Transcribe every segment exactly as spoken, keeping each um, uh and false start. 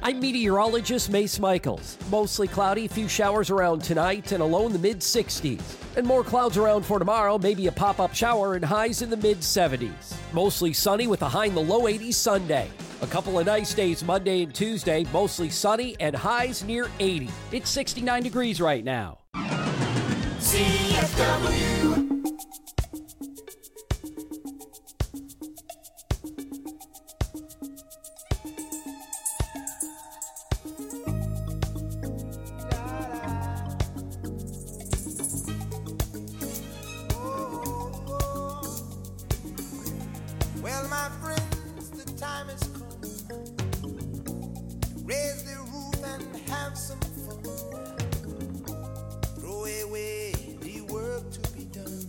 I'm meteorologist Mace Michaels. Mostly cloudy, few showers around tonight, and a low in the mid sixties. And more clouds around for tomorrow, maybe a pop-up shower and highs in the mid seventies. Mostly sunny with a high in the low eighties Sunday. A couple of nice days Monday and Tuesday, mostly sunny and highs near eighty. It's sixty-nine degrees right now. C F W. Well, my friends, the time has come. Raise the roof and have some fun. Throw away the work to be done.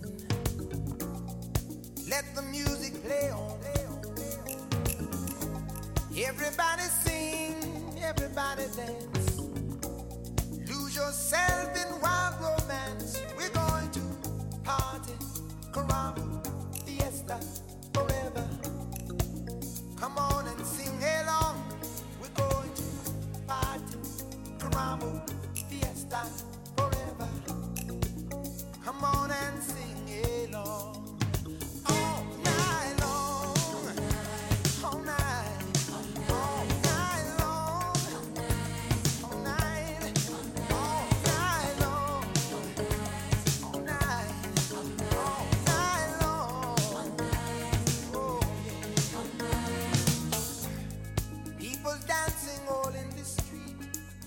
Let the music play on. Everybody sing, everybody dance. Lose yourself in wild romance. We're going to party, caramba, fiesta, forever. Come on and sing along. We're going to party, caramba, fiesta, forever. Come on and sing along. All night long, all night, all night long, all night, all night long, all night, all night long. Oh, yeah. People dancing all in the street.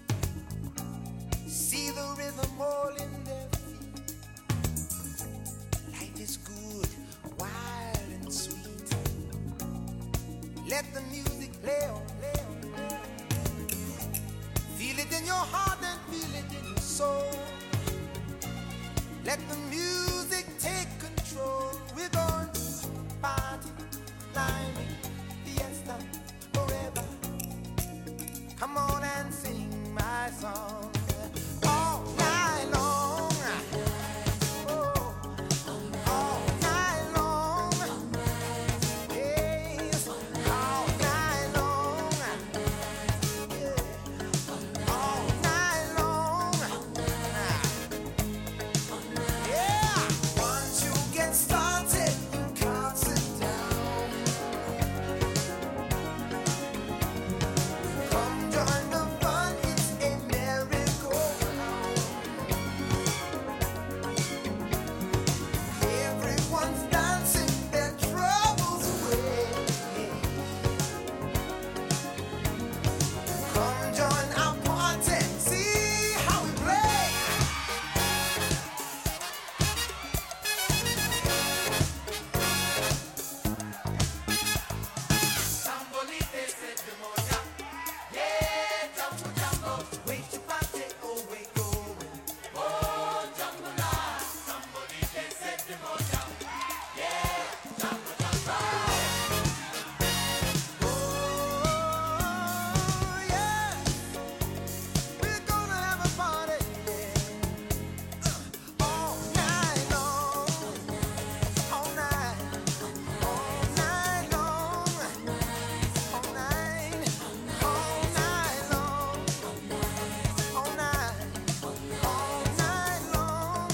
See the rhythm all in their feet. Life is good, wild and sweet. Let the music play on, play on, play on. Feel it in your heart and feel it in your soul. Let the music take control. We're going to party, climbing, fiesta, forever. Come on and sing my song. All night long. Oh, all night long. Yes, all night long. Yeah, all night long. Yeah, once you get started, you can't sit down. Come join the fun, it's a merry-go-round. Everyone's dancing their troubles away. Come join our party, see how we play. Sambolite se demonia, yeah, jumbo jumbo, wait to party, oh wait going, oh jumbo la, sambolite se demonia, yeah, jumbo jumbo, oh yeah, we're gonna have a party, yeah, all night long, all night, all night long. All night, all night long, all night, all night long.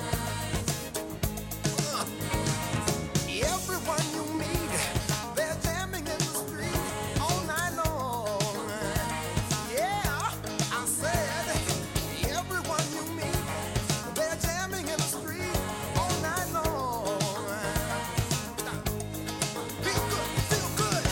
Everyone you meet, they're jamming in the street all night long. Yeah, I said, everyone you meet, they're jamming in the street all night long. Feel good, feel good.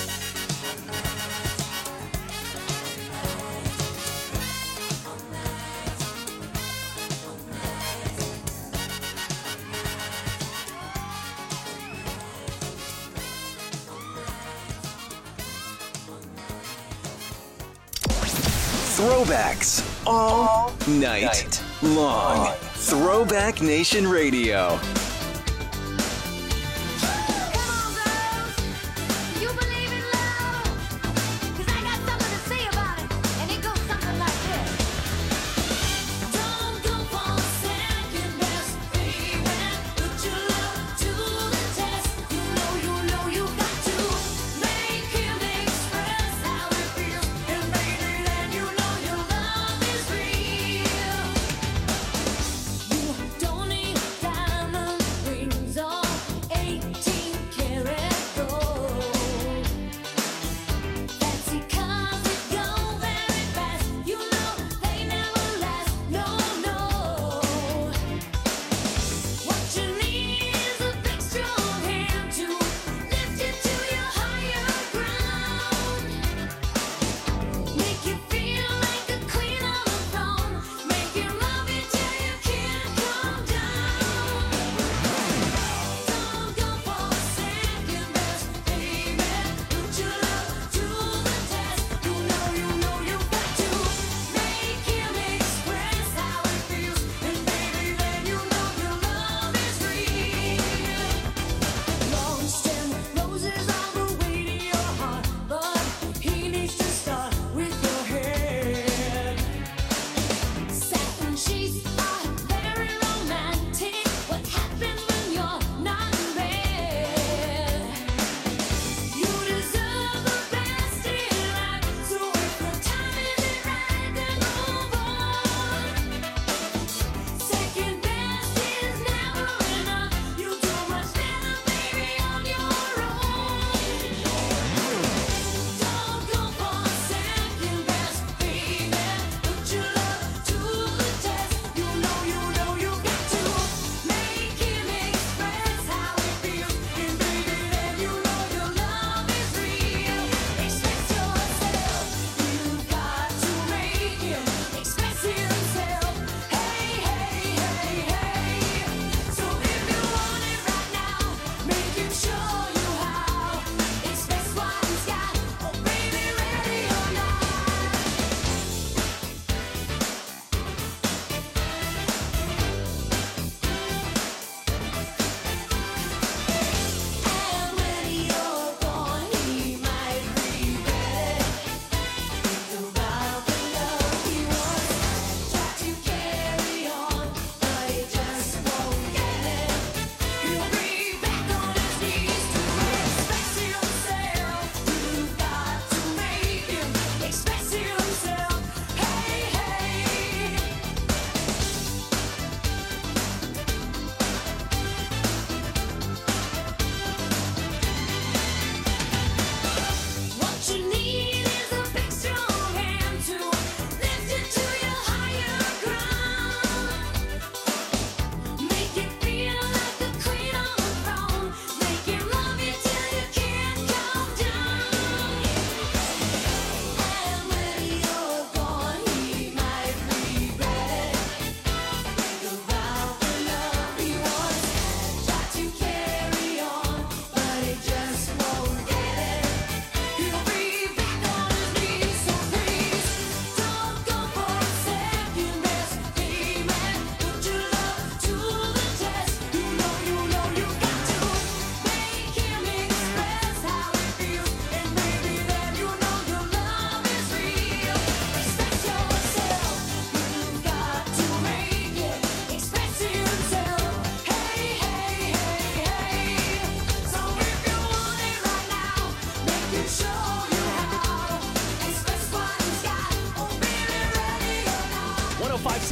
Throwbacks all night long. Throwback Nation Radio. Come on, girls. Do you believe in love? 'Cause I got something to say about it. And it goes something like this. Don't go for second best, baby. Put your love to the test. You know, you know you got to make him express how it feels. And baby, let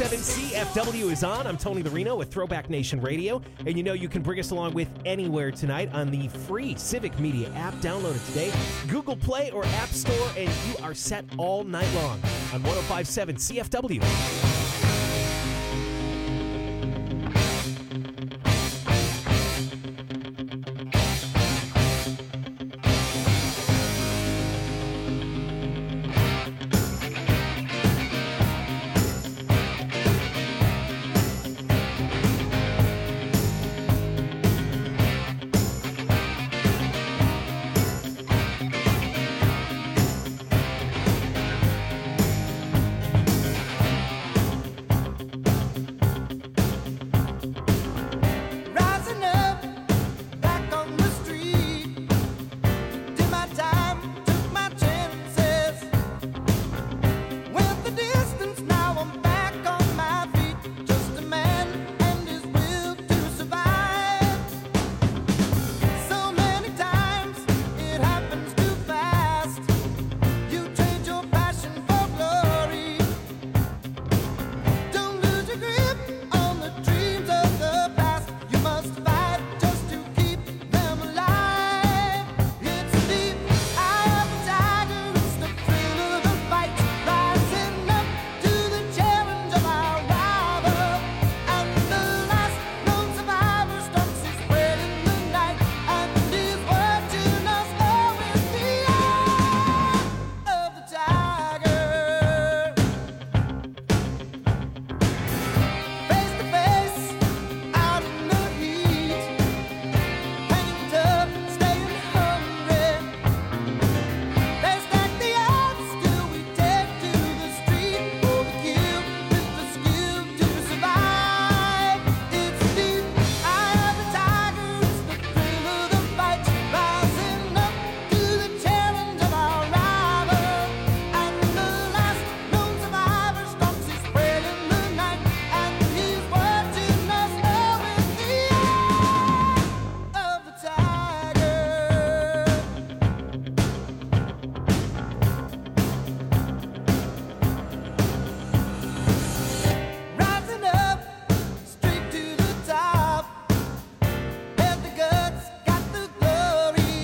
seven C F W is on. I'm Tony Larino with Throwback Nation Radio. And you know you can bring us along with anywhere tonight on the free Civic Media app. Download it today. Google Play or App Store, and you are set all night long on one oh five point seven C F W. Rising up, back on the street. Did my time, took my chances. Went the distance, now I'm back on my feet. Just a man and his will to survive. So many times it happens too fast. You trade your passion for glory. Don't lose your grip on the dreams of the past. You must fight just to keep them alive. It's the eye of the tiger, it's the thrill of the fight. Rising up to the challenge of our rival. And the last known survivor stalks his prey in the night. And his watching us all with the eye of the tiger. Face to face, out in the heat, hanging tough, staying hungry. They stack the odds till we take to the street for the kill with the skill to survive. It's the eye of the tiger, it's the thrill of the fight, rising up to the challenge of our rival. And the last known survivor stalks his prey in the night, and he's watching us all with the eye of the tiger. Rising up, straight to the top. Had the guts, got the glory.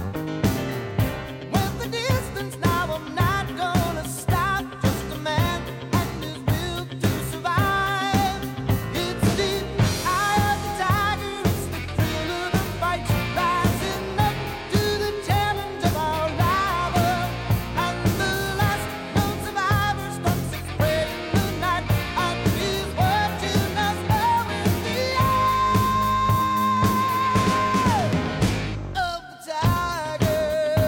Went the distance, now I'm not gonna stop. Just a man and his will to survive. It's the eye of the tiger, it's the thrill of the fight. Rising up to the challenge of our rival. And the last known survivor stalks his prey in the night. And he's watching us all with the eye of the tiger.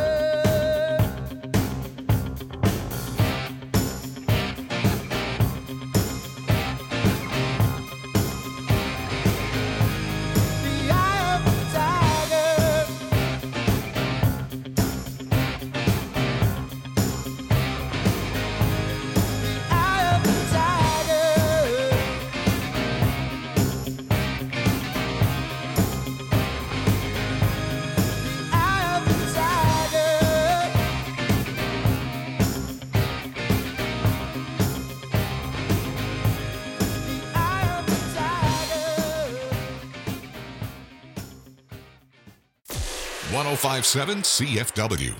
The eye of the tiger. The eye of the tiger. The eye of the tiger. The eye of the tiger. one oh five point seven C F W.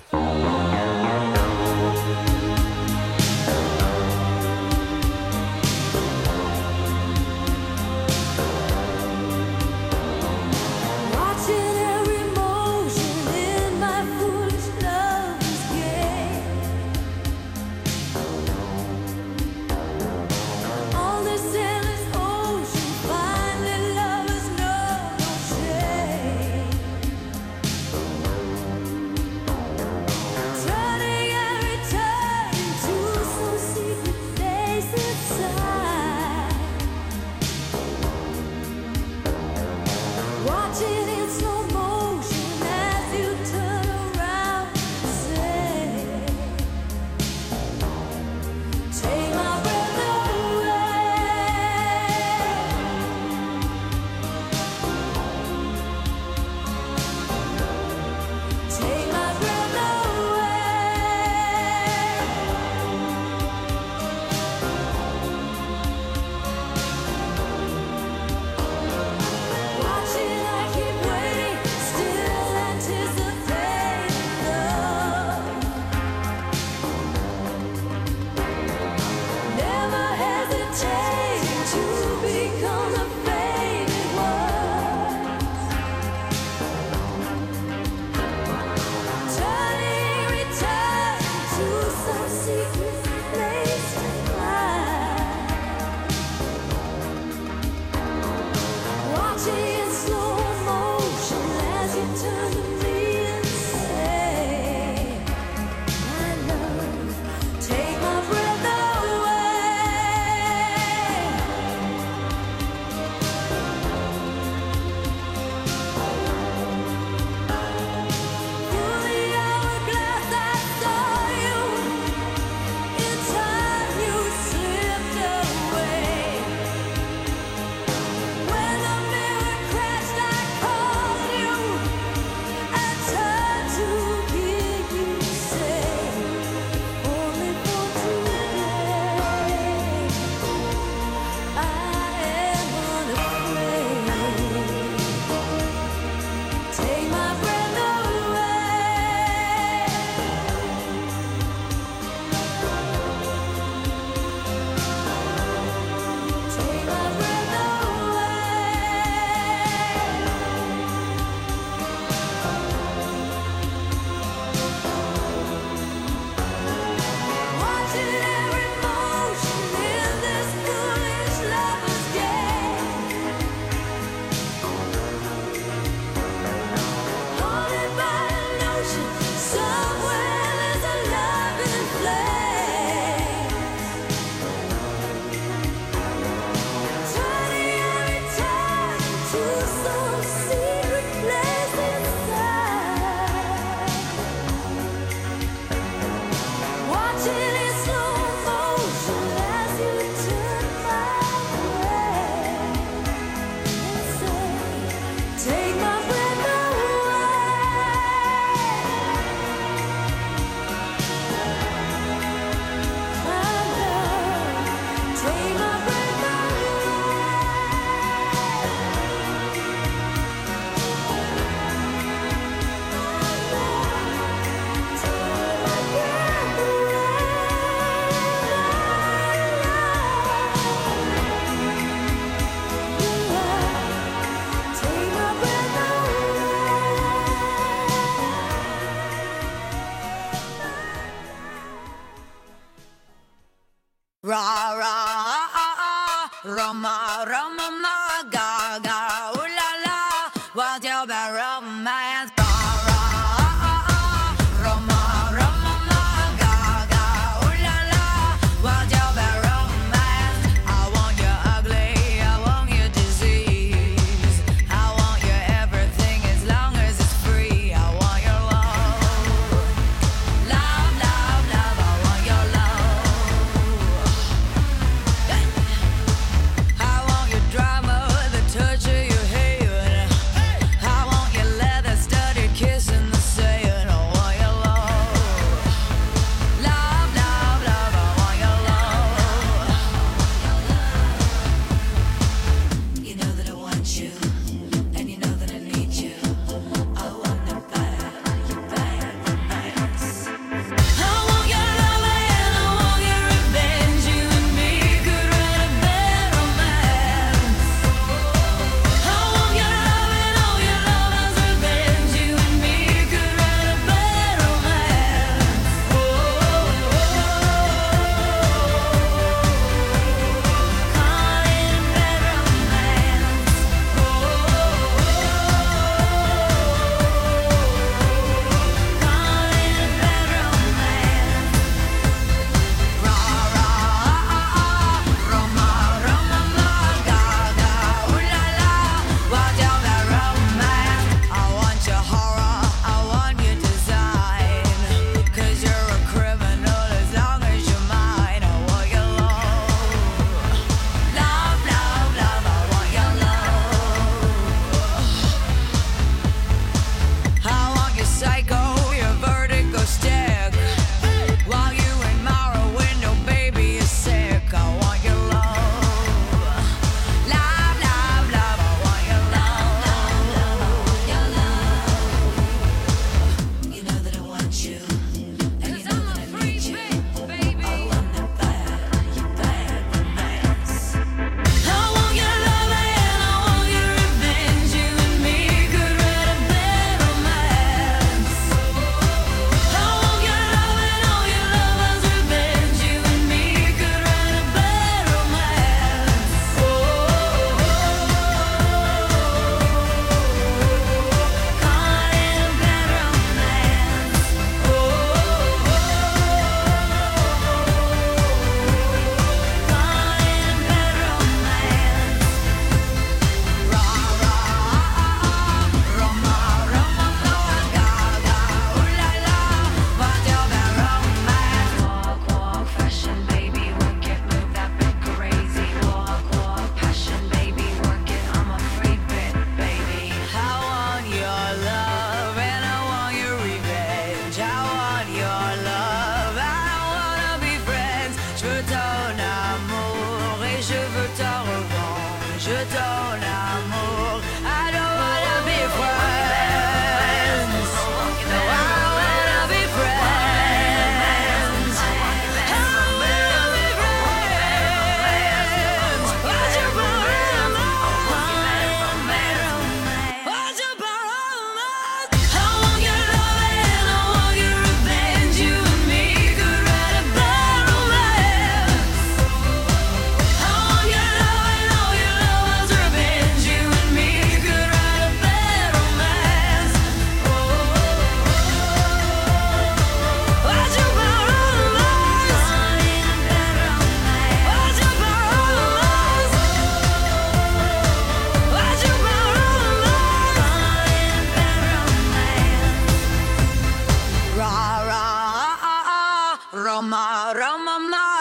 Watching every motion in my foolish lover's game. On this endless ocean, finally lovers know no shame. secret place to hide. Watching in slow motion as you turn to me and say, my love, take my breath away. Through the hourglass I saw you. In time you slipped away. When the mirror crashed I called you. I turned to hear you say, only for today. I am unafraid. Take my breath away. Take my breath away. Watching every motion in this foolish lover's game. Haunted by a notion, somewhere there's a loving flame. Turning every time to some secret place inside. Watching in slow motion as you turn my way and say, take my breath away. My love, take my breath Ra ra ah ah ah, Rama Rama ma ga ga, ooh la la, what's your bad romance? Ra ra ah ah ah, Rama Rama ma ga ga, ooh la la, what's your bad romance? I want you ugly, I want you disease, I want you everything as long as it's free. I want your love, love, love, love. I want your love. I want your drama, the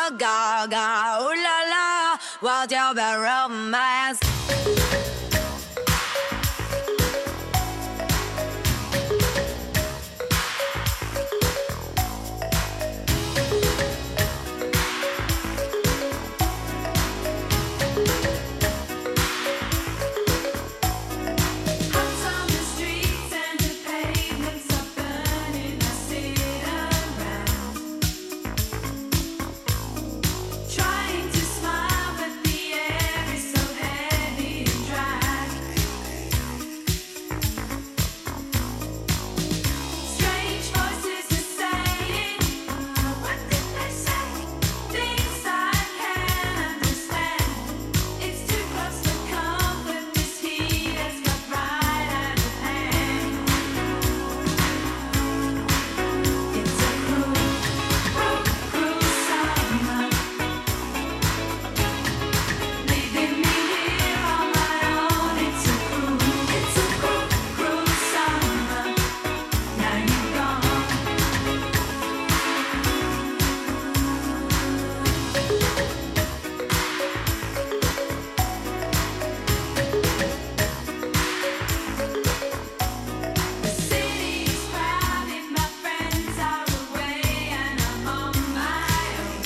Gaga, ooh la la, what about romance? Trying to smile, but the air is so heavy and dry. Strange voices are saying, what did they say? Things I can't understand. It's too close to comfort. This heat has got right out of hand. It's a cruel, cruel, cruel summer. Leaving me here on my own. It's a cruel, it's a cruel, cruel summer. Now you're gone. The city's crowded, my friends are away, and I'm on my own.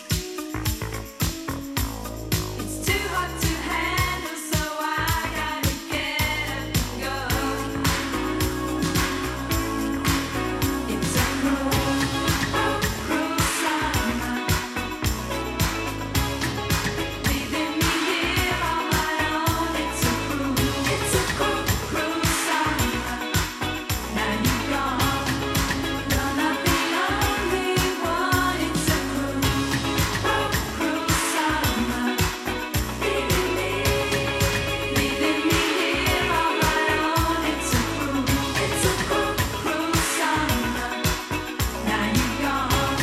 It's too hot to handle, so I gotta get up and go. It's a cruel, cruel, cruel summer. Leaving me here on my own. It's a cruel, it's a cruel, cruel summer. Now you're gone. You're not the only one. It's a cruel, cruel, cruel summer. Leaving me, leaving me here on my own. It's a cruel, it's a cruel, cruel summer. Now you're gone.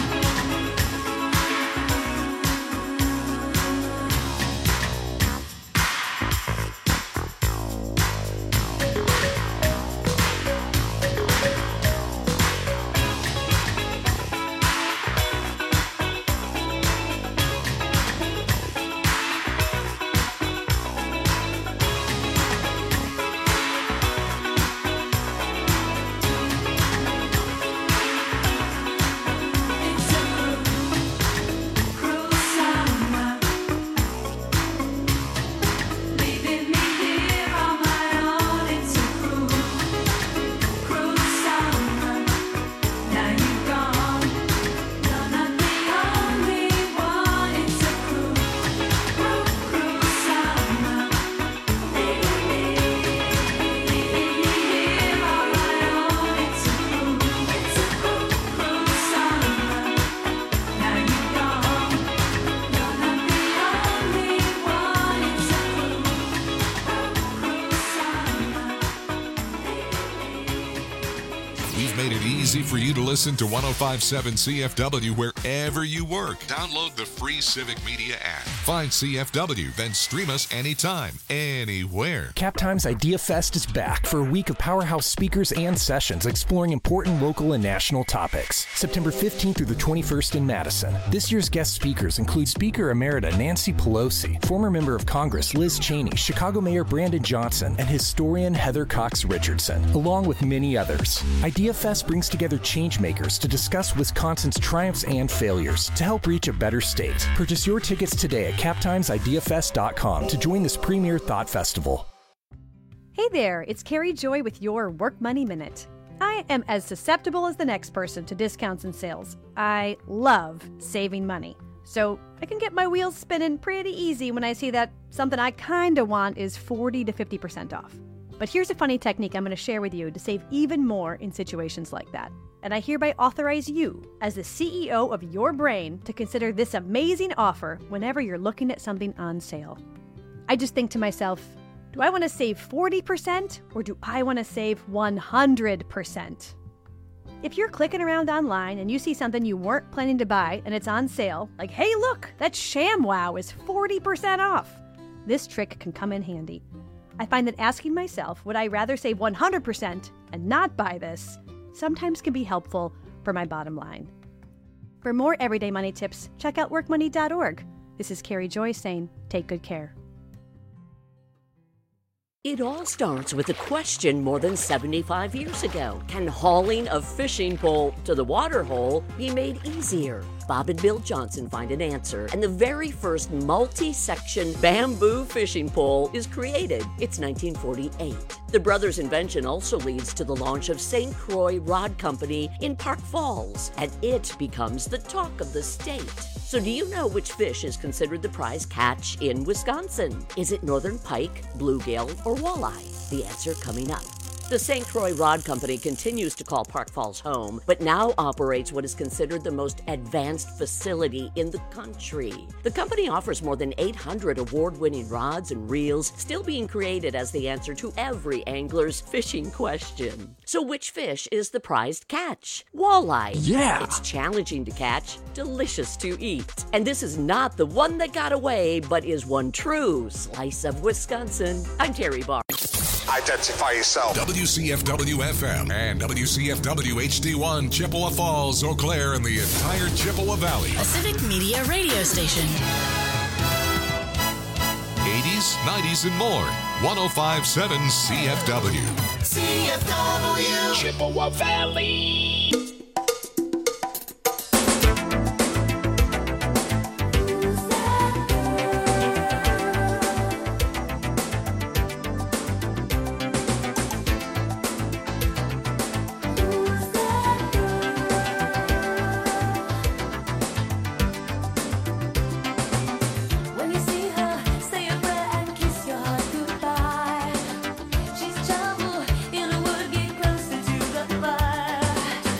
It's a cruel, cruel summer. Leaving me here on my own. It's a cruel, cruel summer. Now you're gone. You're not the only one. It's a cruel, cruel, cruel summer. Leaving me, leaving me here on my own. It's a cruel, it's a cruel, cruel summer. Now you're gone. You're not the only one. It's a cruel, cruel, cruel summer. We've made it easy for you to listen to one oh five point seven C F W wherever you work. Download the free Civic Media app. Find C F W, then stream us anytime, anywhere. Captime's Idea Fest is back for a week of powerhouse speakers and sessions exploring important local and national topics. September fifteenth through the twenty-first in Madison. This year's guest speakers include Speaker Emerita Nancy Pelosi, former member of Congress Liz Cheney, Chicago Mayor Brandon Johnson, and historian Heather Cox Richardson, along with many others. Idea Fest brings together changemakers to discuss Wisconsin's triumphs and failures to help reach a better state. Purchase your tickets today at captimes idea fest dot com to join this premier thought festival. Hey there, it's Carrie Joy with your Work Money Minute. I am as susceptible as the next person to discounts and sales. I love saving money. So I can get my wheels spinning pretty easy when I see that something I kinda want is forty to fifty percent off. But here's a funny technique I'm going to share with you to save even more in situations like that. And I hereby authorize you, as the C E O of your brain, to consider this amazing offer whenever you're looking at something on sale. I just think to myself, do I want to save forty percent or do I want to save one hundred percent? If you're clicking around online and you see something you weren't planning to buy and it's on sale, like, hey, look, that ShamWow is forty percent off. This trick can come in handy. I find that asking myself, would I rather save one hundred percent and not buy this, sometimes can be helpful for my bottom line. For more everyday money tips, check out work money dot org. This is Carrie Joy saying, take good care. It all starts with a question more than seventy-five years ago. Can hauling a fishing pole to the water hole be made easier? Bob and Bill Johnson find an answer, and the very first multi-section bamboo fishing pole is created. It's nineteen forty-eight. The brothers' invention also leads to the launch of Saint Croix Rod Company in Park Falls, and it becomes the talk of the state. So do you know which fish is considered the prize catch in Wisconsin? Is it northern pike, bluegill, or walleye? The answer coming up. The Saint Croix Rod Company continues to call Park Falls home, but now operates what is considered the most advanced facility in the country. The company offers more than eight hundred award-winning rods and reels, still being created as the answer to every angler's fishing question. So which fish is the prized catch? Walleye. Yeah! It's challenging to catch, delicious to eat. And this is not the one that got away, but is one true slice of Wisconsin. I'm Terry Barr. Identify yourself. W C F W F M and W C F W H D one, Chippewa Falls, Eau Claire, and the entire Chippewa Valley. A Civic Media radio station. eighties, nineties, and more. one oh five point seven C F W. C F W. Chippewa Valley. When you see her, say a prayer and kiss your heart goodbye. She's trouble in a wood, get closer to the fire.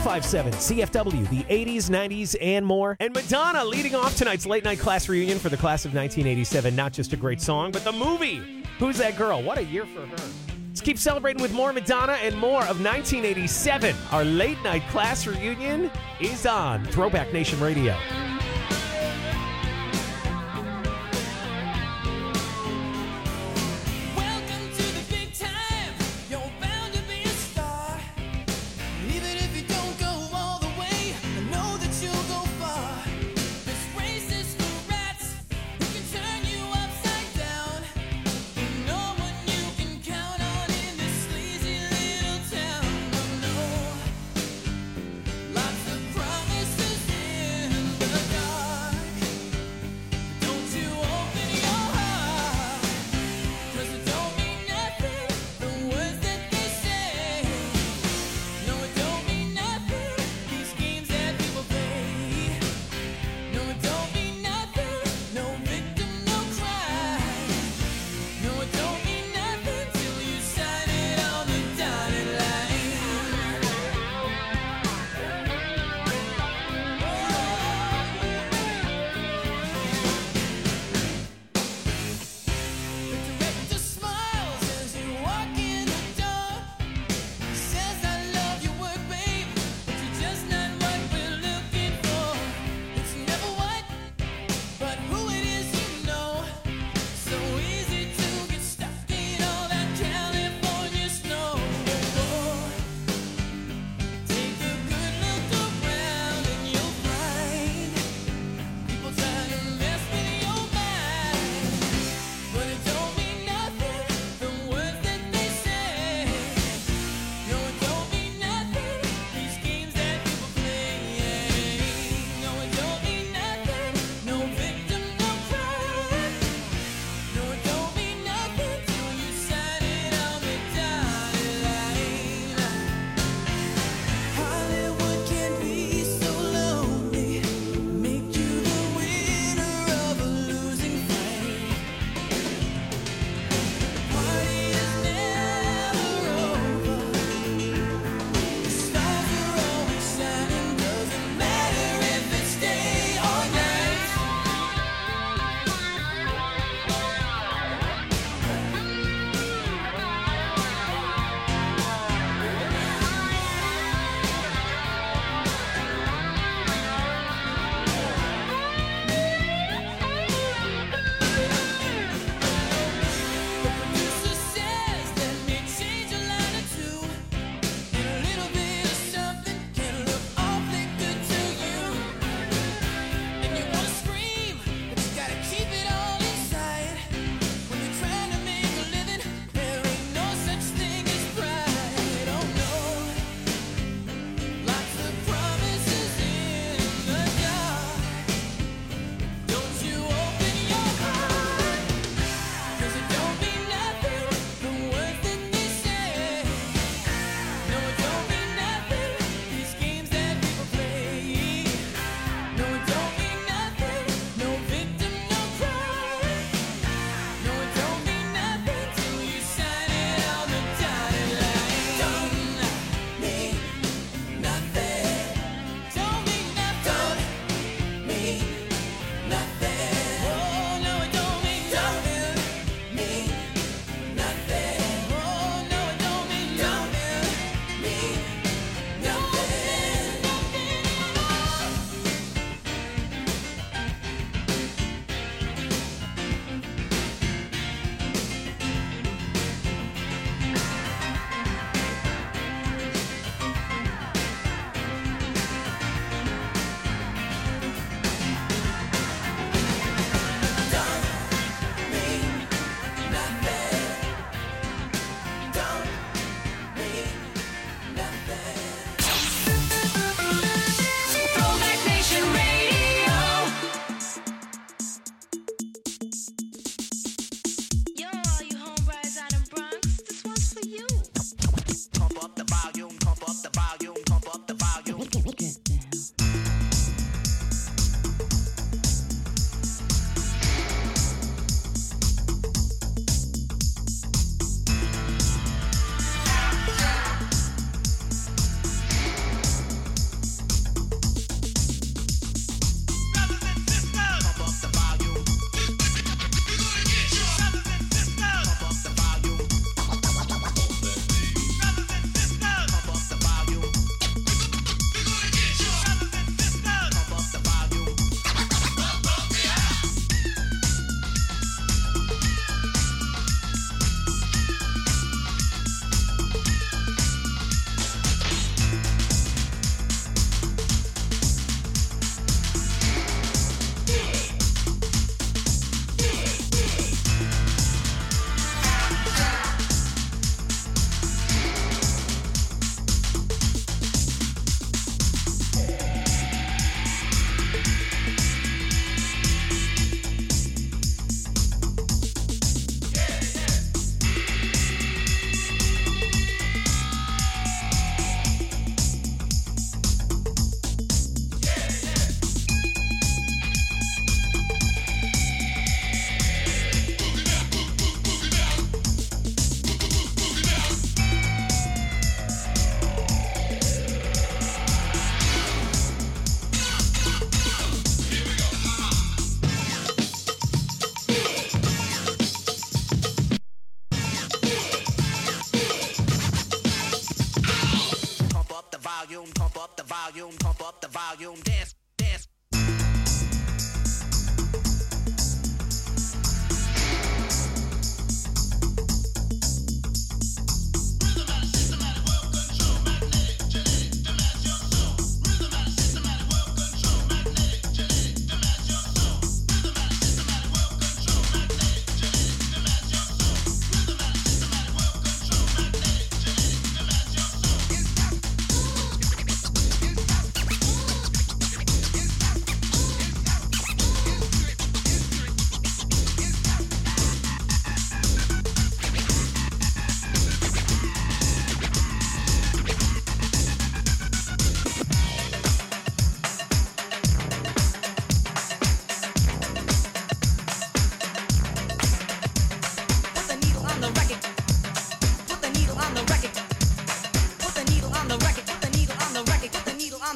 five seven C F W, the eighties, nineties, and more. And Madonna leading off tonight's late night class reunion for the class of nineteen eighty-seven. Not just a great song, but the movie, Who's That Girl? What a year for her. Let's keep celebrating with more Madonna and more of nineteen eighty-seven. Our late night class reunion is on Throwback Nation Radio. Lots of promises in the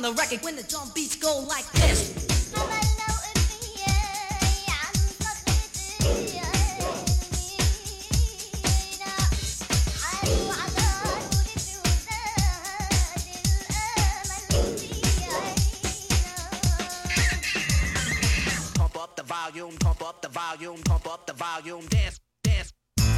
the record when the drum beats go like this. Pump up the volume, pump up the volume, pump up the volume, dance, dance.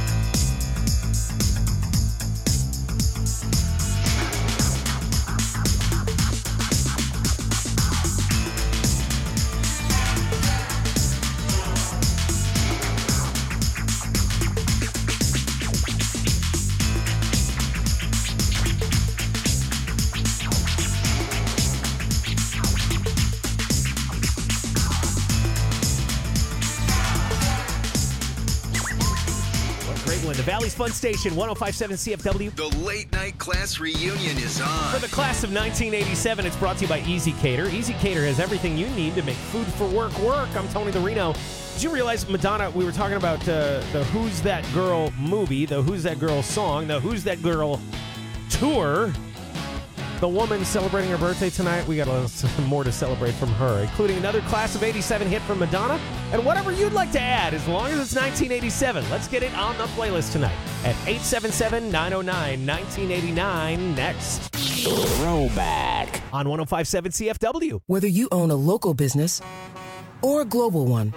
The Valley's Fun Station, one oh five point seven C F W. The late night class reunion is on. For the class of nineteen eighty-seven, it's brought to you by Easy Cater. Easy Cater has everything you need to make food for work work. I'm Tony the Reno. Did you realize, Madonna, we were talking about uh, the Who's That Girl movie, the Who's That Girl song, the Who's That Girl tour. The woman celebrating her birthday tonight, we got a little more to celebrate from her, including another class of eighty-seven hit from Madonna, and whatever you'd like to add, as long as it's nineteen eighty-seven. Let's get it on the playlist tonight at eight seven seven, nine oh nine, nineteen eighty-nine. Next, Throwback on one oh five point seven C F W. Whether you own a local business or a global one,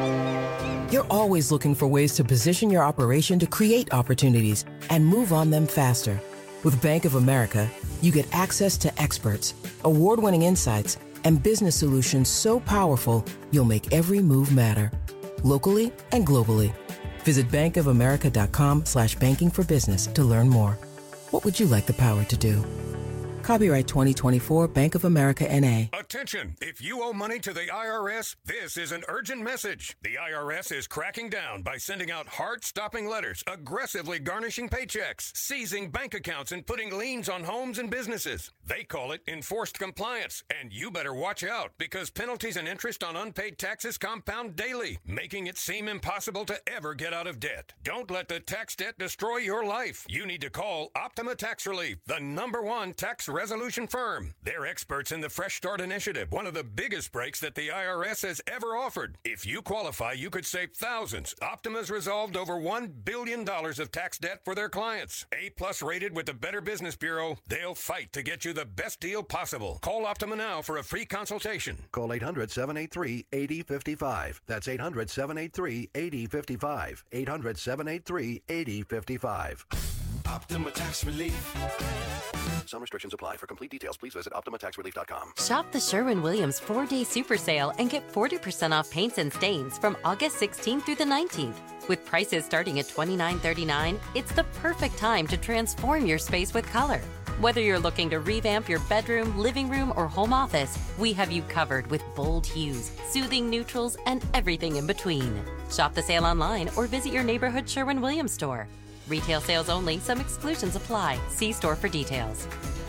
you're always looking for ways to position your operation to create opportunities and move on them faster. With Bank of America, you get access to experts, award-winning insights, and business solutions so powerful, you'll make every move matter, locally and globally. Visit bankofamerica.com slash banking for business to learn more. What would you like the power to do? Copyright twenty twenty-four Bank of America N A. Attention! If you owe money to the I R S, this is an urgent message. The I R S is cracking down by sending out heart-stopping letters, aggressively garnishing paychecks, seizing bank accounts, and putting liens on homes and businesses. They call it enforced compliance, and you better watch out because penalties and interest on unpaid taxes compound daily, making it seem impossible to ever get out of debt. Don't let the tax debt destroy your life. You need to call Optima Tax Relief, the number one tax resolution firm. They're experts in the Fresh Start Initiative, one of the biggest breaks that the I R S has ever offered. If you qualify, you could save thousands. Optima's resolved over one billion dollars of tax debt for their clients. A-plus rated with the Better Business Bureau, they'll fight to get you the best deal possible. Call Optima now for a free consultation. Call eight hundred, seven eight three, eight oh five five. That's eight hundred, seven eight three, eight oh five five. eight hundred, seven eight three, eight oh five five. Optima Tax Relief. Some restrictions apply. For complete details, please visit optima tax relief dot com. Shop the Sherwin-Williams four-day super sale and get forty percent off paints and stains from August sixteenth through the nineteenth. With prices starting at twenty-nine thirty-nine, it's the perfect time to transform your space with color. Whether you're looking to revamp your bedroom, living room, or home office, we have you covered with bold hues, soothing neutrals, and everything in between. Shop the sale online or visit your neighborhood Sherwin-Williams store. Retail sales only. Some exclusions apply. See store for details.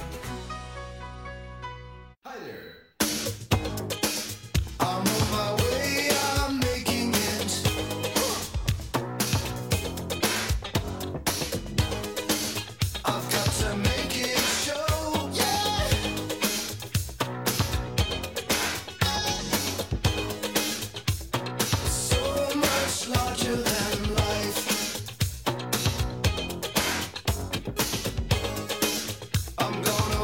Hi there. I'm on my way, I'm making it. I've got to make it show, yeah. So much larger than life. I'm gonna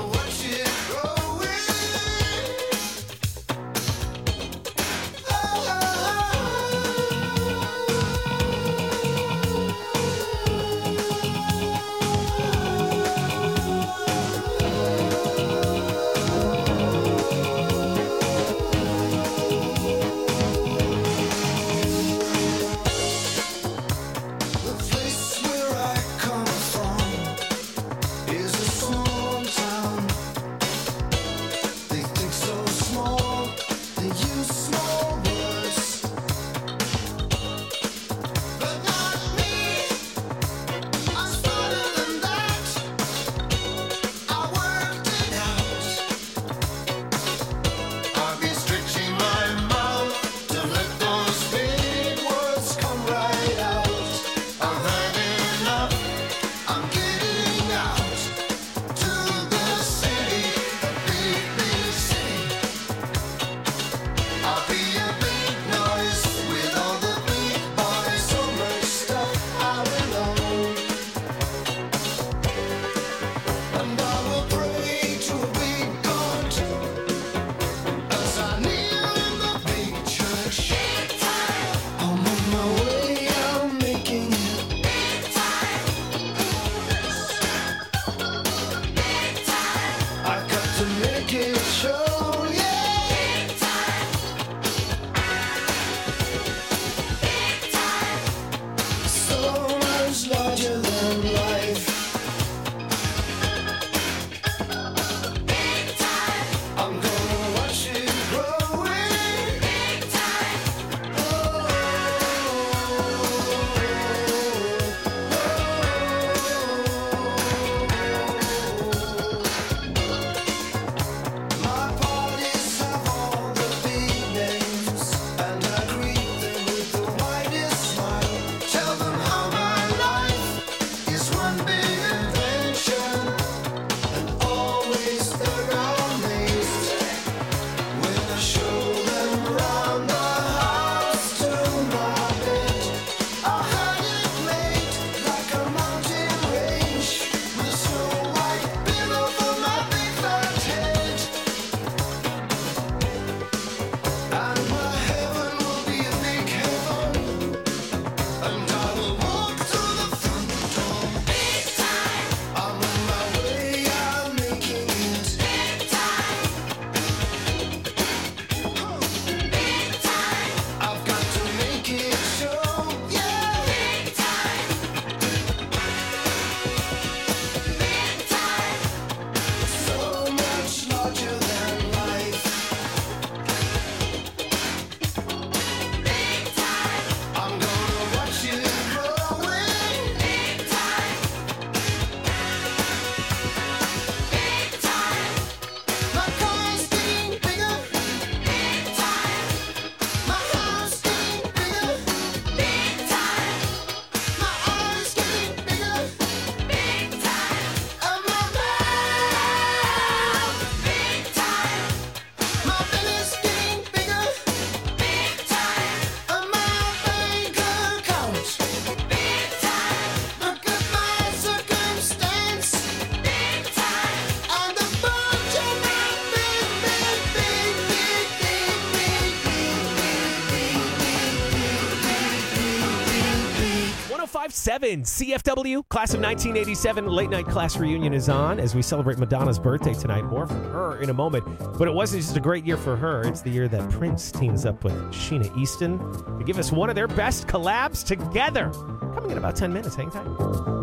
five seven C F W, class of nineteen eighty-seven, late night class reunion is on as we celebrate Madonna's birthday tonight. More from her in a moment. But it wasn't just a great year for her. It's the year that Prince teams up with Sheena Easton to give us one of their best collabs together. Coming in about ten minutes. Hang tight.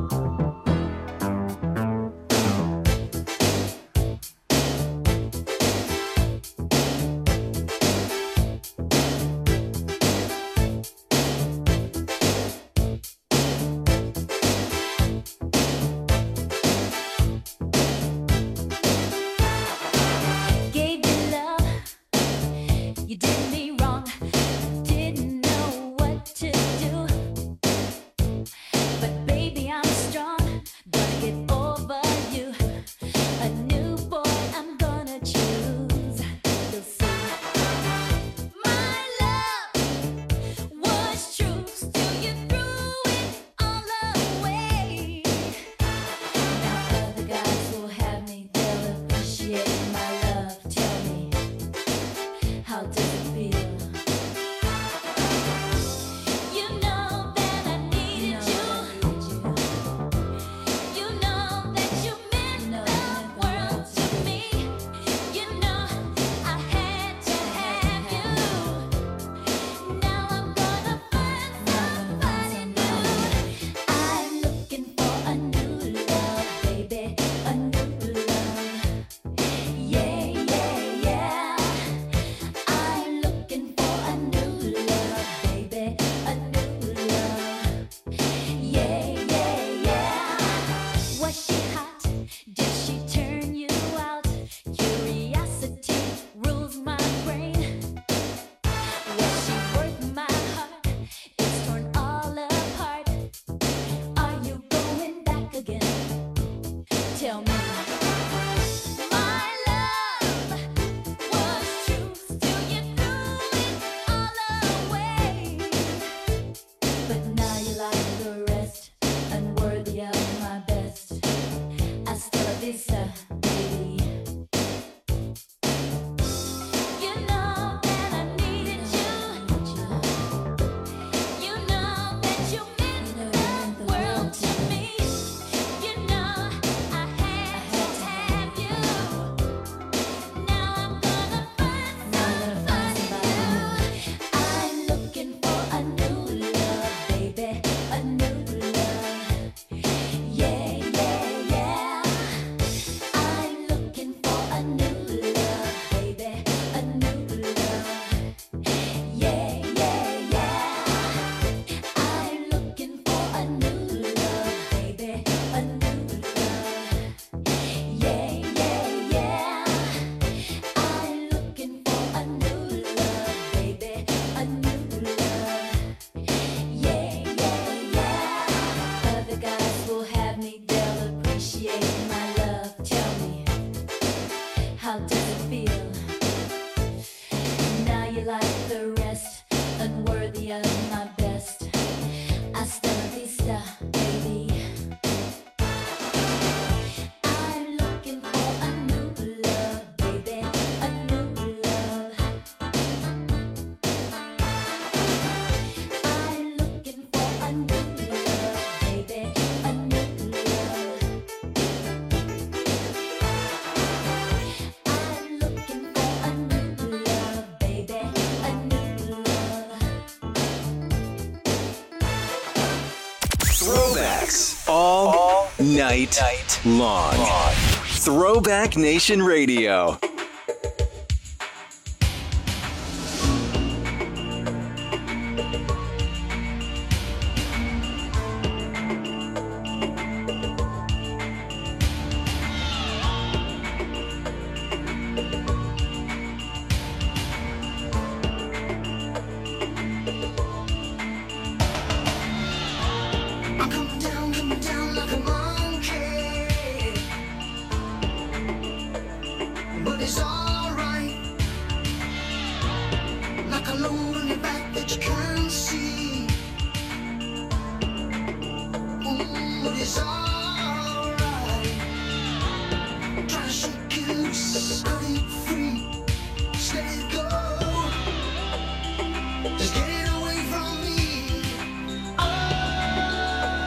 Gave you love, you did me wrong, didn't know what to do. But baby, I'm strong, gonna get over you. A new boy I'm gonna choose. You'll see. My love was true, still you threw it all away. Now other guys will have me, they'll appreciate my love. Tell me, how does it feel? You know that I needed you. You know that you meant the world to me. You know I had to have you. Now I'm gonna find somebody new. I'm looking for a new love, baby, a new love. Yeah, yeah, yeah. I'm looking for a new love, baby, a new love. Yeah, yeah, yeah. Was she hot? Did she turn you out? Curiosity rules my brain. Was she worth my heart? It's torn all apart. Are you going back again? Tell me. My love was true, still you threw it all away. But now you like the rest, unworthy of my best. Hasta la vista, baby. You know that I needed you. You know that you meant the world to me. You know I had to have you. Now I'm gonna find somebody new. I'm looking for a new love, baby, a new love. Yeah, yeah, yeah. I'm looking for a new love, baby, a new love. Yeah, yeah, yeah. I'm looking for a new love, baby, a new love. Yeah, yeah, yeah. I'm looking for a new love, baby, a new love. Yeah, yeah, yeah. Other guys will have me, they'll appreciate my love. Tell me, how does it feel? Now you like the rest, unworthy of my best. Hasta la vista, baby. I'm looking for a new love, baby, a new love. I'm looking for a new love, baby, a new love. I'm looking for a new love, baby, a new love. Throwbacks all, all night, night long. long. Throwback Nation Radio. I'm coming down, coming down like a monkey. But it's alright. Like a load on your back that you can't see. Ooh, but it's alright. Try to shake you loose, cut it free. Just let it go. Just get it away from me. Oh.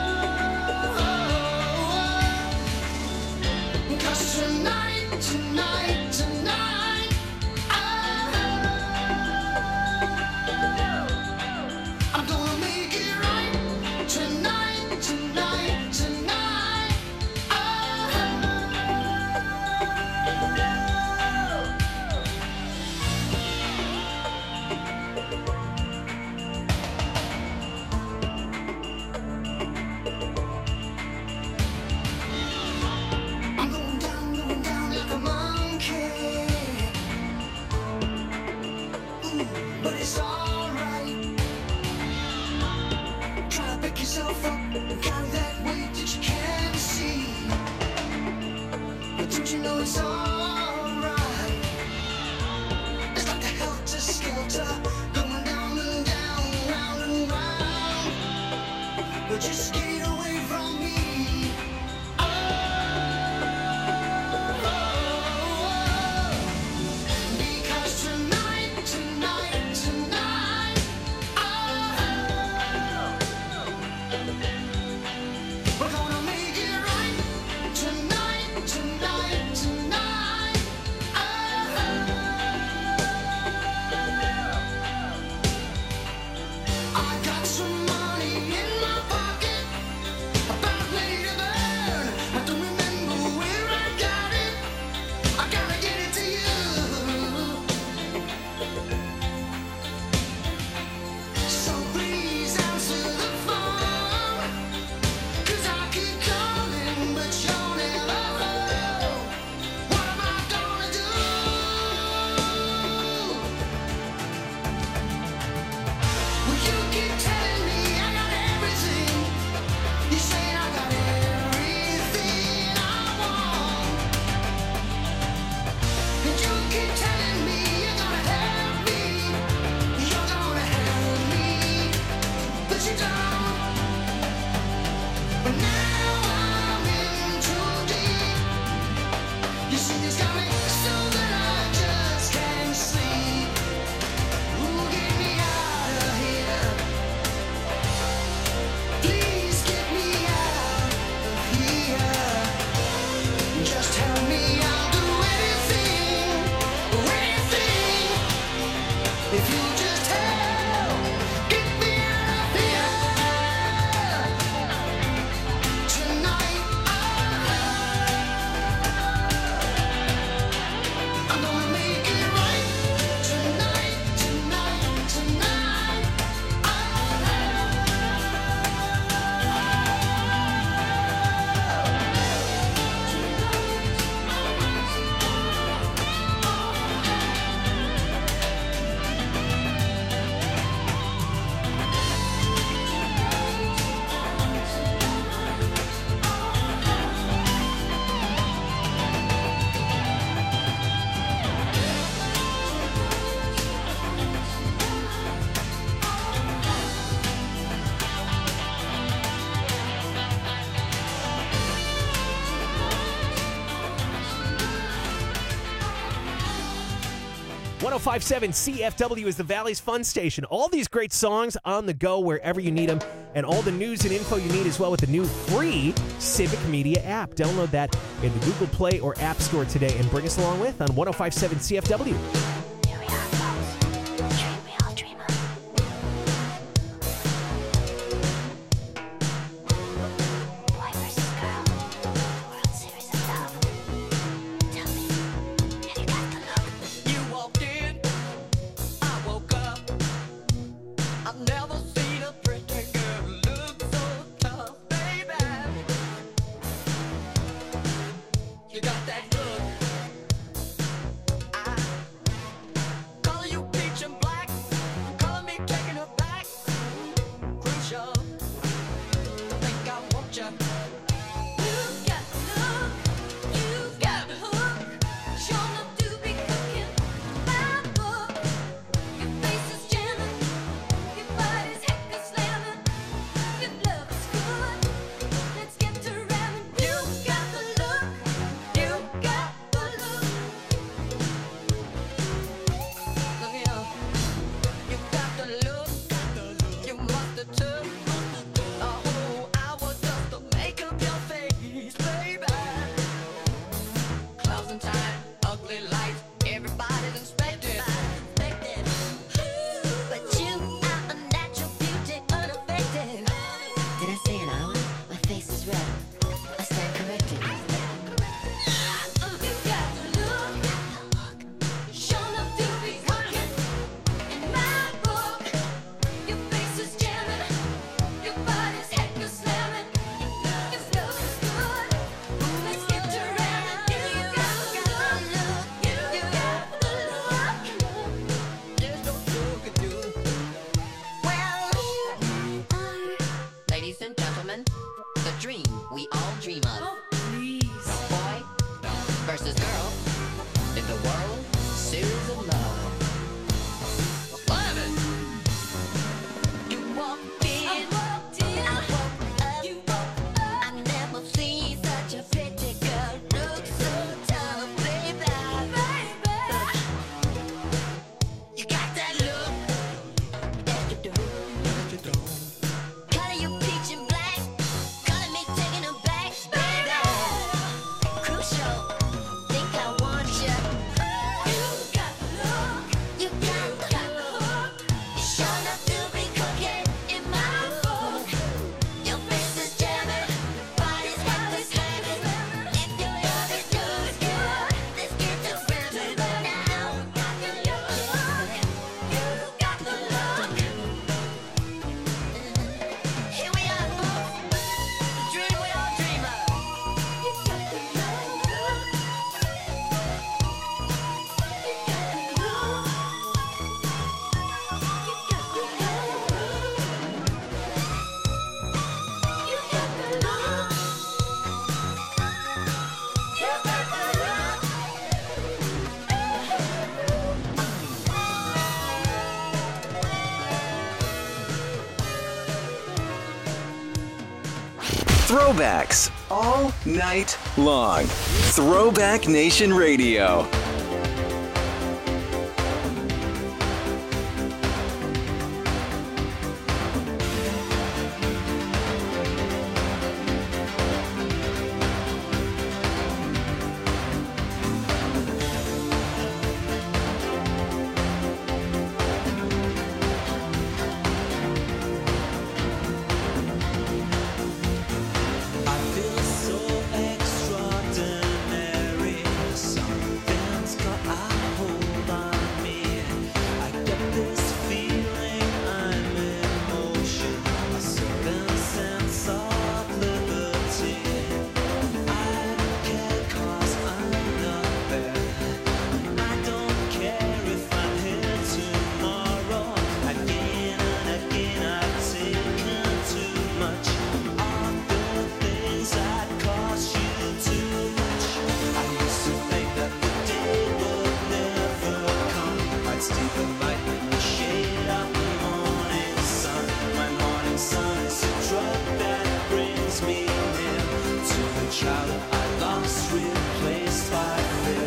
one oh five point seven C F W is the Valley's Fun Station. All these great songs on the go wherever you need them, and all the news and info you need as well with the new free Civic Media app. Download that in the Google Play or App Store today and bring us along with on one oh five point seven C F W. You got that look. I Throwbacks all night long. Throwback Nation Radio.